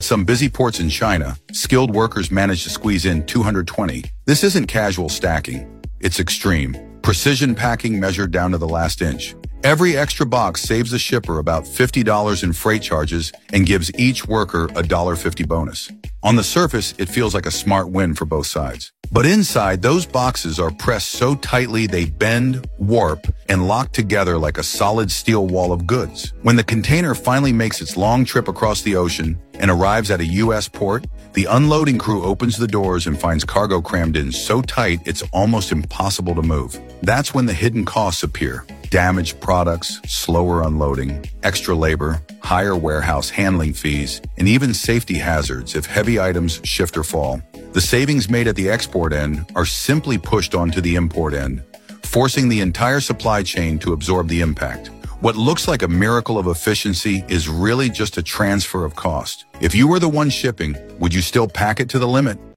some busy ports in China, skilled workers manage to squeeze in 220. This isn't casual stacking. It's extreme. Precision packing measured down to the last inch. Every extra box saves the shipper about $50 in freight charges and gives each worker a $1.50 bonus. On the surface, it feels like a smart win for both sides. But inside, those boxes are pressed so tightly they bend, warp, and lock together like a solid steel wall of goods. When the container finally makes its long trip across the ocean and arrives at a U.S. port, the unloading crew opens the doors and finds cargo crammed in so tight it's almost impossible to move. That's when the hidden costs appear. Damaged products, slower unloading, extra labor, higher warehouse handling fees, and even safety hazards if heavy items shift or fall. The savings made at the export end are simply pushed onto the import end, forcing the entire supply chain to absorb the impact. What looks like a miracle of efficiency is really just a transfer of cost. If you were the one shipping, would you still pack it to the limit?